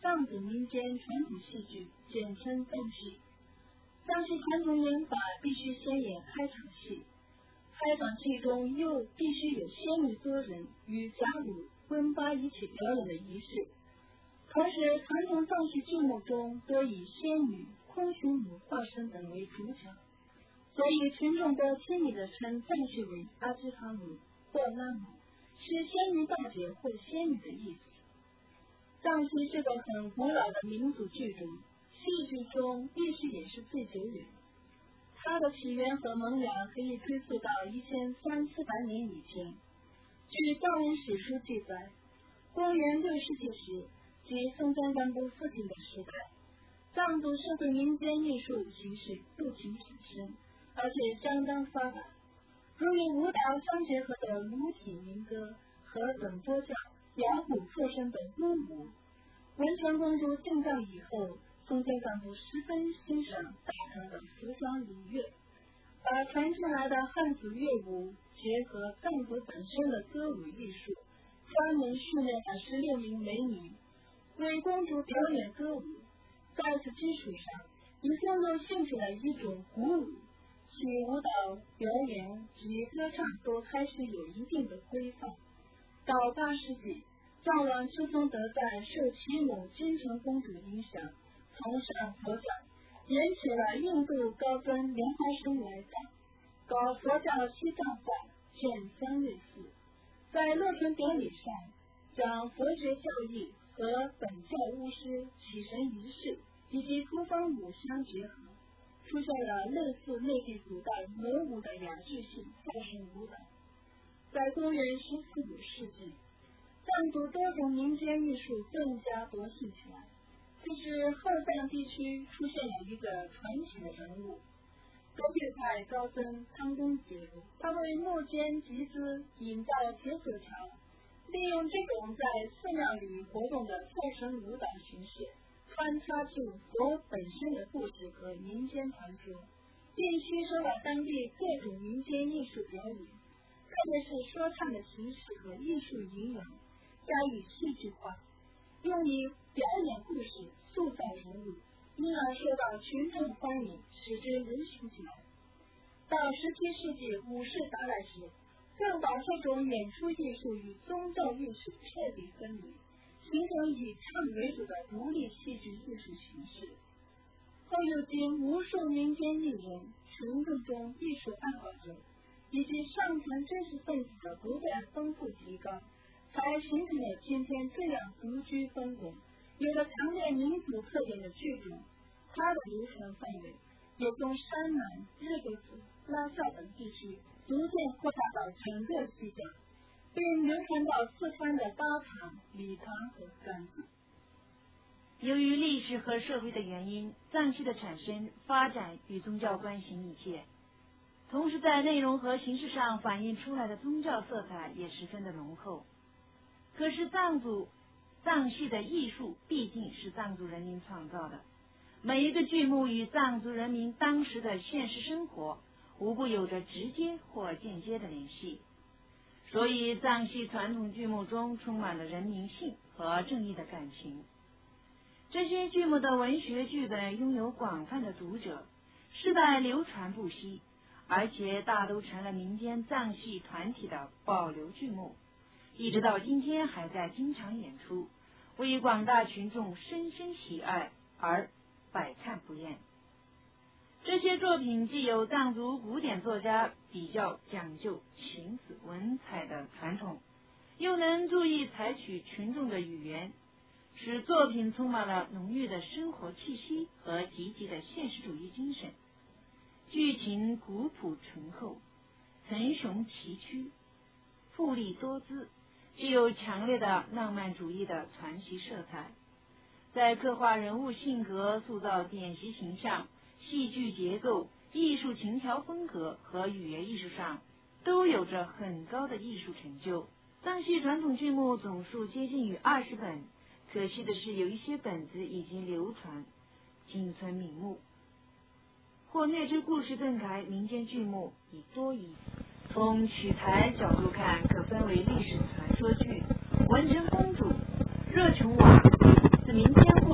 藏族民间传统戏剧，简称藏戏。藏戏传统演法必须先演开场戏，开场戏中又必须有仙女多人与甲舞、温巴一起表演的仪式。同时，传统藏戏剧目中多以仙女、空雄母化身等为主角，所以群众都轻易地称藏戏为阿兹哈姆或拉姆，是仙女大姐或仙女的意思。藏戏是个很古老的民族剧种，戏剧中历史也是最久远。它的起源和萌芽可以追溯到1300-400年以前。据藏人史书记载，公元6世纪时，即松赞干布父亲的时代，藏族社会民间艺术形式不仅产生，而且相当发达，如与舞蹈相结合的鲁体民歌和等多教、摇鼓作声的巫舞。文成公主进藏以后，松赞干布十分欣赏大唐的服装礼乐，把传进来的汉族乐舞结合藏族本身的歌舞艺术，专门训练了16名美女为公主表演歌舞。在此基础上，一共又兴起了一种鼓舞，其舞蹈表演及歌唱都开始有一定的规范。到8世纪，藏王丘宗德在受其母金城公主影响，崇尚佛教，引起了印度高僧莲花生来藏，搞佛教西藏化，建三月寺，在落成典礼上将佛学教义和本教巫师起神仪式以及土方舞相结合，出现了类似内地古代魔舞的雅剧性造神舞蹈。在公元14-15世纪，藏族多种民间艺术更加勃兴起来。这时后藏地区出现了一个传奇的人物，格律派高僧汤公杰，他为木间集资引造铁索桥，利用这种在寺庙里活动的跳绳舞蹈形式，穿插进佛本身的故事和民间传说，并吸收了当地各种民间艺术表演，特别是说唱的形式和艺术营养，加以戏剧化，用以表演故事、塑造人物，因而受到群众欢迎，使之流行起来。到17世纪五世达来时，更把这种演出艺术与宗教艺术彻底分离，形成以唱为主的独立戏剧艺术形式。后又经无数民间艺人、群众中艺术爱好者以及上层知识分子的不断丰富提高，才形成了今天这样独具风格、有着强烈民族特点的剧种。它的流传范围也从山南、日喀则、拉萨等地区逐渐扩大到整个西藏，并流传到四川的巴塘、理塘和甘孜。 由于历史和社会的原因，藏戏的产生、发展与宗教关系密切，同时在内容和形式上反映出来的宗教色彩也十分的浓厚。可是藏戏的艺术毕竟是藏族人民创造的，每一个剧目与藏族人民当时的现实生活无不有着直接或间接的联系，所以藏戏传统剧目中充满了人民性和正义的感情。这些剧目的文学剧本拥有广泛的读者，世代流传不息，而且大都成了民间藏戏团体的保留剧目，一直到今天还在经常演出，为广大群众深深喜爱而百看不厌。这些作品既有藏族古典作家比较讲究情子文采的传统，又能注意采取群众的语言，使作品充满了浓郁的生活气息和积极的现实主义精神。剧情古朴醇厚，层雄奇屈，富丽多姿，具有强烈的浪漫主义的传奇色彩。在刻画人物性格、塑造典型形象、戏剧结构、艺术情调风格和语言艺术上，都有着很高的艺术成就。藏戏传统剧目总数接近于20本，可惜的是有一些本子已经流传，仅存名目，或略知故事更改，民间剧目已多矣。从取材角度看，可分为历史传说剧、文成公主、热琼瓦、是民间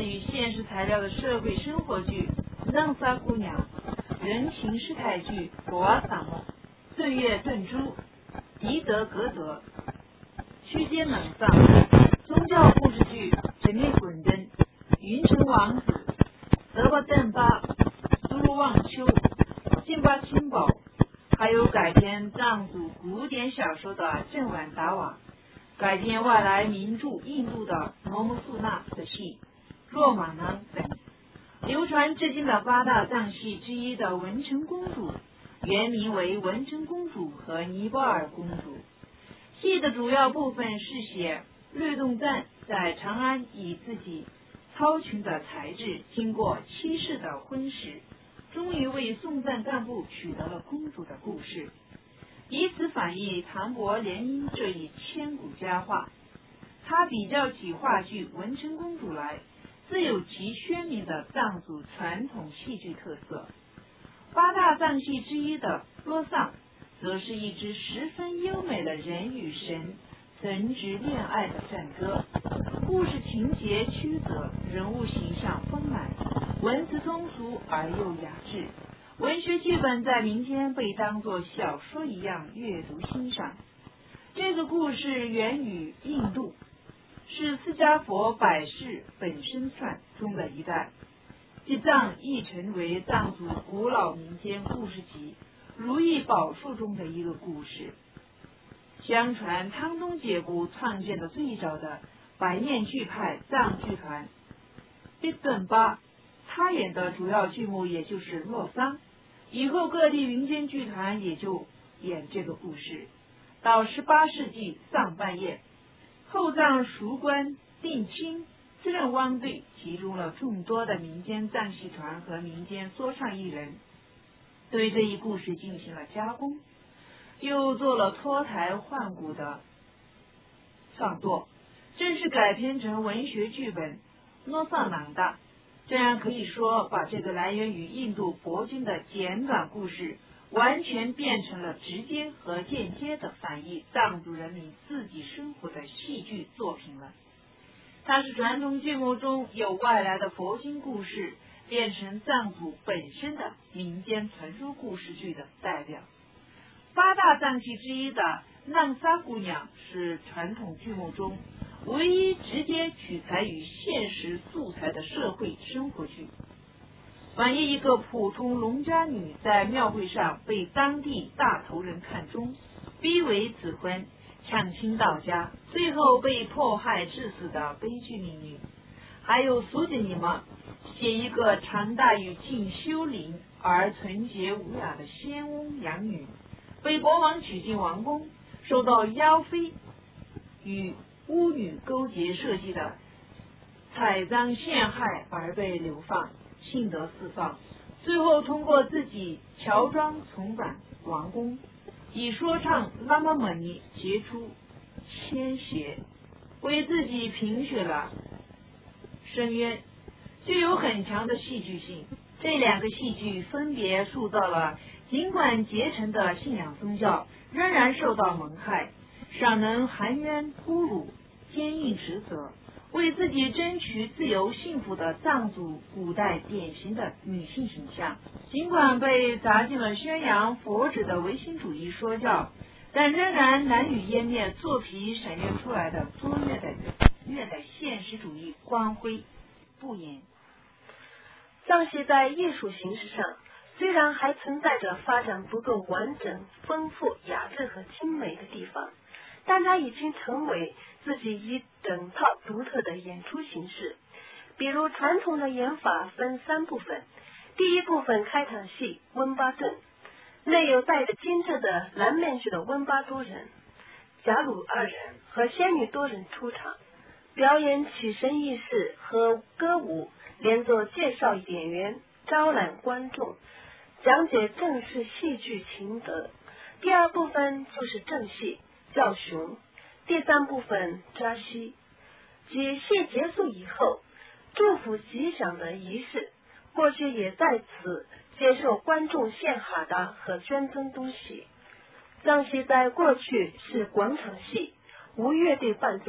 与现实材料的社会生活剧《浪莎姑娘》，人情世态剧《罗瓦萨姆》，岁月炖猪、迪德格德、区间冷丧、宗教故事剧《神秘滚灯》、云城王子、德巴邓巴、苏鲁旺丘、辛巴清宝，还有改编藏族古典小说的《镇晚达瓦》，改编外来名著印度的《摩姆素纳》的戏《若玛囊》等。流传至今的8大藏戏之一的文成公主，原名为文成公主和尼泊尔公主。戏的主要部分是写律动赞在长安以自己超群的才智，经过7世的婚事，终于为宋赞干部取得了公主的故事，以此反映唐伯联姻这一千古佳话。他比较起话剧《文成公主》来，自有其鲜明的藏族传统戏剧特色。8大藏戏之一的洛桑，则是一支十分优美的人与神神职恋爱的赞歌，故事情节曲折，人物形象丰满，文字通俗而又雅致。文学剧本在民间被当作小说一样阅读欣赏。这个故事源于印度，是释迦佛百世本生传中的一代，即藏译成为藏族古老民间故事集《如意宝树》中的一个故事。相传汤东解布创建的最早的白面剧派藏剧团毕顿巴，他演的主要剧目也就是洛桑，以后各地民间剧团也就演这个故事。到18世纪上半叶，后藏熟官定亲自任汪队集中了众多的民间藏戏团和民间说唱艺人，对这一故事进行了加工，又做了脱胎换骨的创作，正式改编成文学剧本《诺萨囊达》。这样可以说，把这个来源于印度佛经的简短故事，完全变成了直接和间接的反映藏族人民自己生活的戏剧作品了。它是传统剧目中有外来的佛经故事变成藏族本身的民间传说故事剧的代表。8大藏戏之一的《浪莎姑娘》是传统剧目中唯一直接取材于现实素材的社会生活剧，反映一个普通农家女在庙会上被当地大头人看中，逼为子婚，抢亲到家，最后被迫害致死的悲剧命运。还有苏锦尼玛写一个长大于进修陵而纯洁无雅的仙翁养女，被国王娶进王宫，受到妖妃与巫女勾结设计的采赃陷害而被流放，幸得释放，最后通过自己乔装重返王宫，以说唱拉玛蒙尼杰出千邪，为自己平雪了深渊，具有很强的戏剧性。这2个戏剧分别塑造了尽管结成的信仰宗教仍然受到蒙害，尚能含冤呼辱，坚硬职责，为自己争取自由幸福的藏族古代典型的女性形象。尽管被砸进了宣扬佛旨的唯心主义说教，但仍然难以湮灭做皮闪现出来的卓越的现实主义光辉不言。 藏戏在艺术形式上虽然还存在着发展不够完整、丰富、雅致和精美的地方，但它已经成为自己一整套独特的演出形式。比如传统的演法分3部分，第一部分开场戏温巴顿，内有戴着金色的蓝面具的温巴多人、贾鲁2人和仙女多人出场，表演起神仪式和歌舞，连作介绍演员，招揽观众，讲解正式戏剧情德。第二部分就是正戏叫雄，第3部分扎西，即戏结束以后祝福吉祥的仪式，过去也在此接受观众献哈达和捐赠东西。藏戏在过去是广场戏，无乐队伴奏，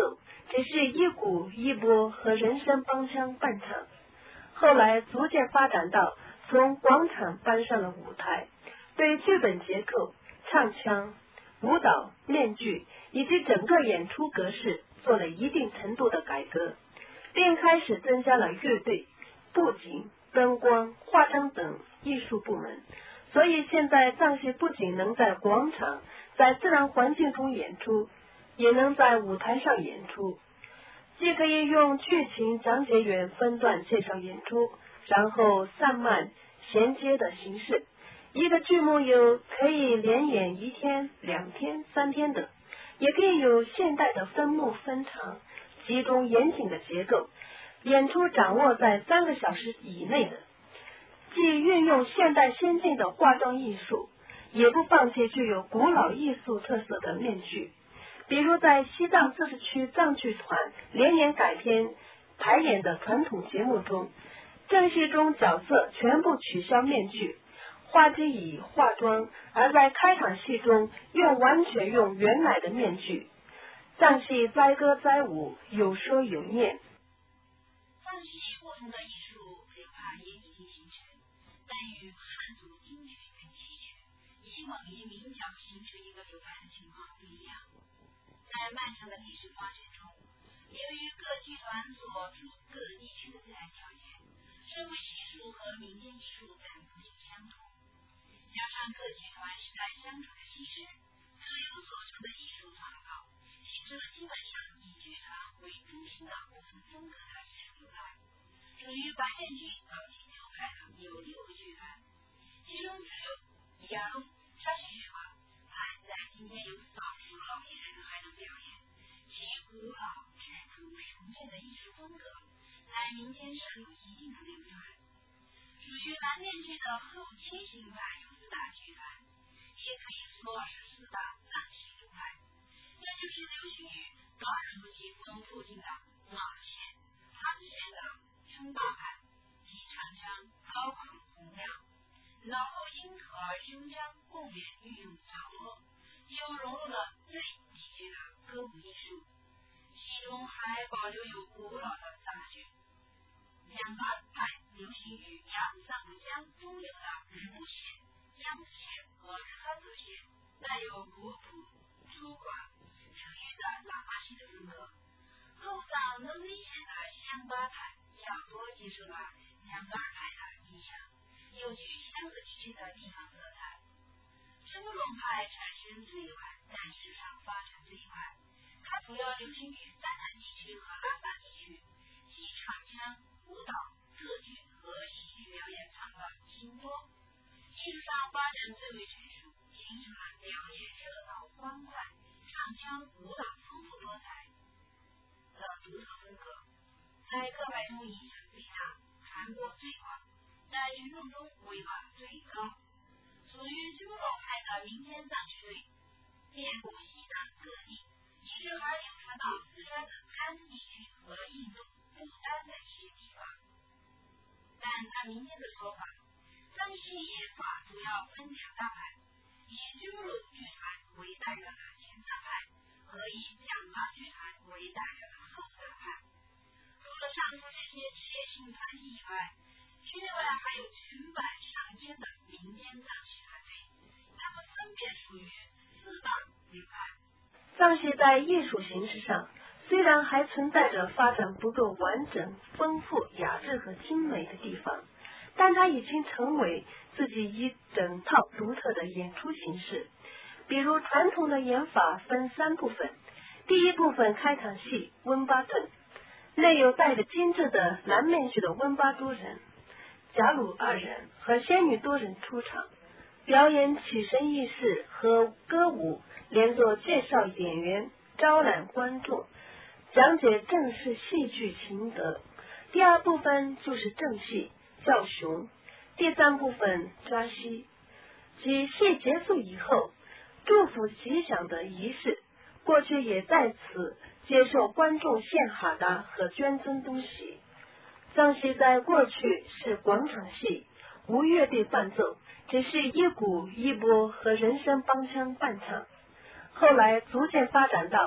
只是一鼓一拨和人声帮腔伴唱。后来逐渐发展到从广场搬上了舞台，对剧本结构、唱腔、舞蹈、面具以及整个演出格式做了一定程度的改革，并开始增加了乐队、布景、灯光、化妆等艺术部门。所以现在藏戏不仅能在广场、在自然环境中演出，也能在舞台上演出，既可以用剧情讲解员分段介绍演出，然后散漫衔接的形式，一个剧目有可以连演1天、2天、3天的，也可以有现代的分幕分场、集中严谨的结构，演出掌握在3个小时以内的，既运用现代先进的化妆艺术，也不放弃具有古老艺术特色的面具。比如在西藏自治区藏剧团连年改编排演的传统节目中，正戏中角色全部取消面具，话机以化妆，而在开场戏中完全用原来的面具。藏戏载歌载舞，有说有念。 藏戏不同的艺术流派也已经形成，但与汉族精确跟齐全，以蒙夷名角形成一个流派的情况不一样。在漫长的历史发展中，由于各剧团所处各地区的自然条件，社会习俗和民间艺术等不尽相同，加上各剧团世代相传的习事，各有所长的艺术创造，形成了基本上以剧团为中心的不同风格的艺术流派。属于白面剧早期流派的有6个剧团，其中只有雅鲁、沙溪剧团在今天有少数老艺人还能表演其古老质朴纯正的艺术风格，在民间尚有一定的流传。属于蓝面剧的后期流派有4大剧团，也可以说是4大藏戏流派，这就是流行于多尔图吉峰附近的马县、汤县的称霸派及长江、高考、洪亮、老后音和胸腔共演运用角落，又融入了最低阶的歌舞艺术，其中还保留有古老的杂剧。两大派流行于雅鲁藏布江中游的日布县、央子县和日喀则县，带有古朴、粗犷、沉郁的喇嘛式的风格。后藏能力县的香巴派较多接受了香巴尔派的影响，有具乡和区的地方色彩。真龙派产生最晚，但市场发展最快。它主要流行于三南地区和拉萨地区，其唱腔、舞蹈、特剧和戏剧表演场的新多，艺术上发展最为成熟，形成了表演热闹欢快、唱腔舞蹈丰富多彩的独特风格，在各派中影响最大，传播最广，在群众中威望最高。属于真龙派的民间藏剧队，遍布西藏各地，一直还流传到四川的甘肃地区和印度、不丹的一些地方。但按民间的说法，藏戏演法主要分2大派，以真龙剧团为代表的前藏派和以讲堂剧团为代表的后藏派。除了上述这些职业性团体以外，区内外还有成百上千的民间藏戏团队，它们分别属于4大流派。 藏戏在艺术形式上虽然还存在着发展不够完整、丰富、雅致和精美的地方，但它已经成为自己一整套独特的演出形式。比如传统的演法分3部分，第一部分开场戏温巴顿，内有戴着精致的蓝面具的温巴都人、贾鲁2人和仙女多人出场，表演起身仪式和歌舞，连作介绍演员，招揽观众，讲解正式戏剧情德。第2部分就是正戏叫雄，第3部分扎西，即戏结束以后祝福吉祥的仪式，过去也在此接受观众献哈达和捐赠东西。藏戏在过去是广场戏，无乐队伴奏，只是一鼓一拨和人声帮腔伴唱。后来逐渐发展到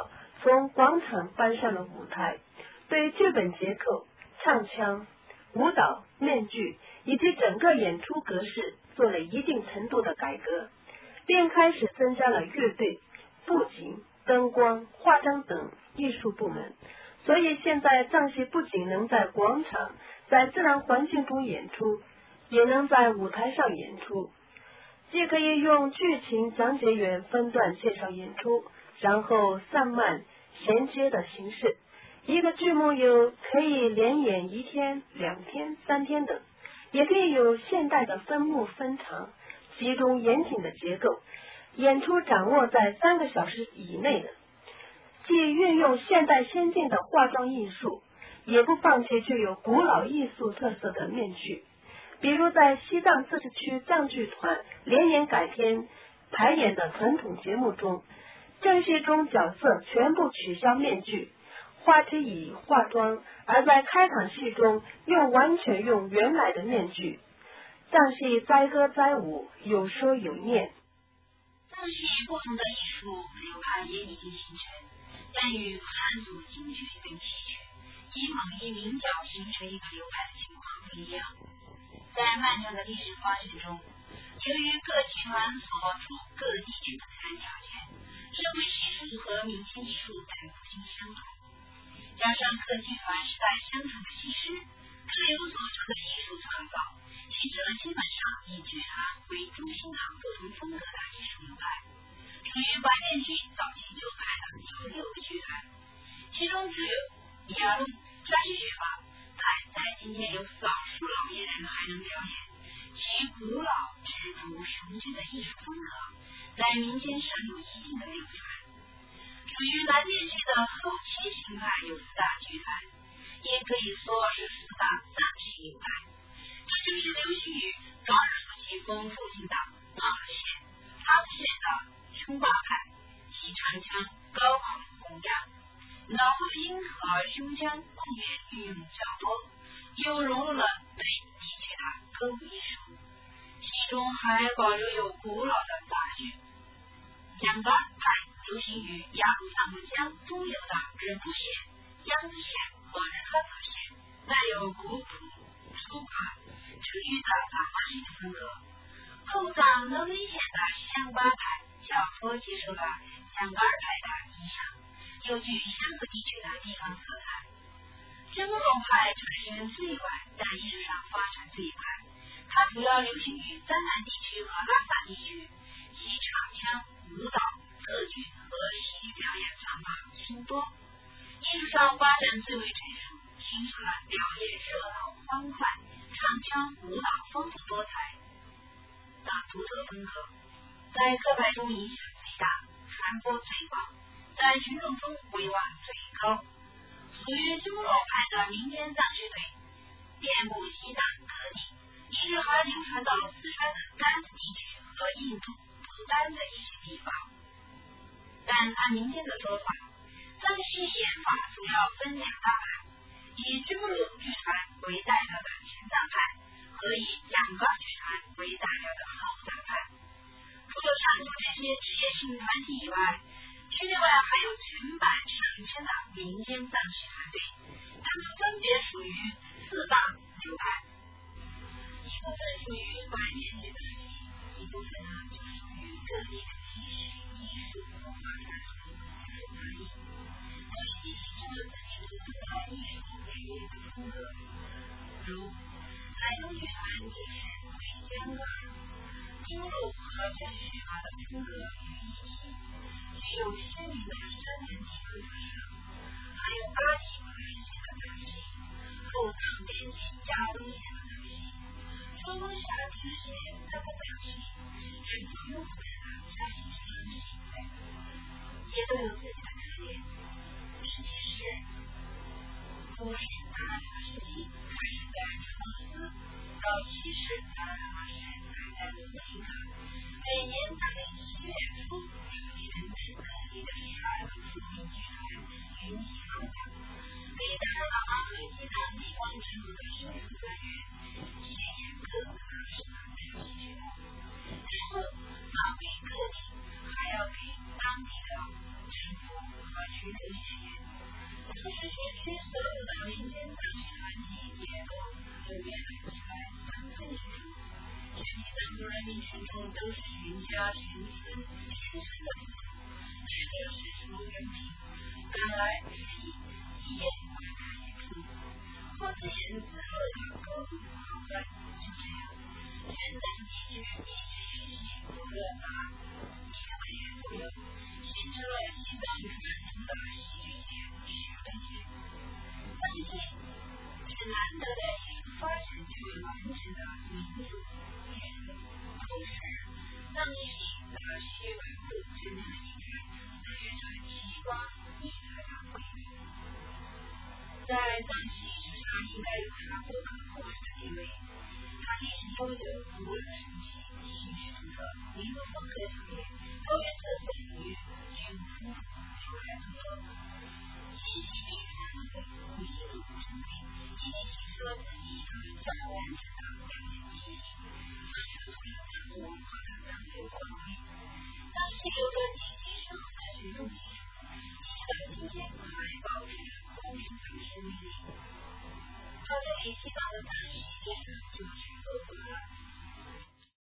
从广场搬上了舞台，对剧本结构、唱腔、舞蹈、面具以及整个演出格式做了一定程度的改革，并开始增加了乐队、布景、灯光、化妆等艺术部门。所以现在藏戏不仅能在广场、在自然环境中演出，也能在舞台上演出。既可以用剧情讲解员分段介绍演出，然后散漫衔接的形式，一个剧目有可以连演1天、2天、3天等，也可以有现代的分幕分场，集中严谨的结构，演出掌握在3个小时以内的，既运用现代先进的化妆艺术，也不放弃具有古老艺术特色的面具。比如在西藏自治区藏剧团连年改编排演的传统节目中，正戏中角色全部取消面具，话题以化妆，而在开场戏中完全用原来的面具。藏戏载歌载舞，有说有念。 藏戏不同的艺术流派也已经形成，但与汉族京剧等戏曲以蒙以明角形成一个流派的情况不一样。在漫长的历史发展中，由于各集团所处各地区的自然条件、社会习俗和民间艺术等不尽相同，加上各集团时代相同的戏师，各有所长的艺术创造，形成了基本上以剧团为中心的不同风格的艺术流派。属于百变剧早期旧派的有6个剧团，其中只有伊亚龙、沙溪学法在今天有少数老年人还能表演，其古老质朴雄峻的艺术风格在民间尚有一定的流传。属于南面剧的后期形态有4大剧团，也可以说是4大藏戏流派，这就是流行于高尔夫棋风附近的马尔县、哈斯县的琼巴派，其长腔高昂洪亮，脑后音和胸腔共源运用较多，又融入了对地区的歌舞艺术，其中还保留有古老的杂剧。江巴派流行于雅鲁藏布江中流的仁布县、扬子县和仁和泽县，带有古朴、粗犷、沉郁的藏巴戏的风格。后藏能威县的香巴派较多接受了江巴派的影响，有具香河地区的地方色彩。真龙派产生最晚，但艺术上发展最快。它主要流行于藏南地区和拉萨地区，其唱腔、舞蹈、特剧和戏剧表演场法众多。艺术上发展最为成熟，形成了表演热闹欢快、唱腔、舞蹈丰富多彩的独特风格，在各派中影响最大，传播最广，在群众中威望最高。属于中罗派的民间藏剧队，遍布西藏各地，一直还流传到四川的甘孜地区和印度、不丹的一些地方。但按民间的说法，藏戏演法主要分2大派，以真罗剧团为代表的前藏派和以江巴剧团为代表的后藏派。除了上述这些职业性团体以外，区内外还有全版上千的民间藏戏团队，它们分别属于4大流派，一部分属于百变剧的戏，一部分呢就属于各地的戏曲艺术文化传统艺术差异。各地形成了自己独特的艺术表演的风格，如莱东剧团也是为江巴、中路和真学法的风格于一体，具有鲜明的山南地方特色。还有巴提和人县的藏戏，后藏边境嘉东县的藏戏，中东峡地县的藏戏，远从雍湖的沙溪藏戏等，也都有自己的特点。实际是古时达赖玛时期开始在成都寺，到七世达赖玛时还在努力的，每年大概7月初出现在各地的12个著名剧团云集发展，给达赖喇嘛和西藏地方政府的生存来源，吸引各个是藏传戏剧目。之后要给各地，还要给当地的政府和群众民群众都是云家群村群生的父母，值得世出人品。原来是一言为他也拼，或自言自乐的高度好坏，就这样，全等一直学习不乐达，结尾不有，形成了西藏传统的戏剧界、学问界。当今是难得的艺术发展最为完整的民族、乐乐、故事、藏戏大戏维护真正的一天，带着奇光异彩的辉煌。在藏戏史上应该有它不可或缺的地位。它历史悠久，古老神奇，形式独特，民族风格强烈，多元多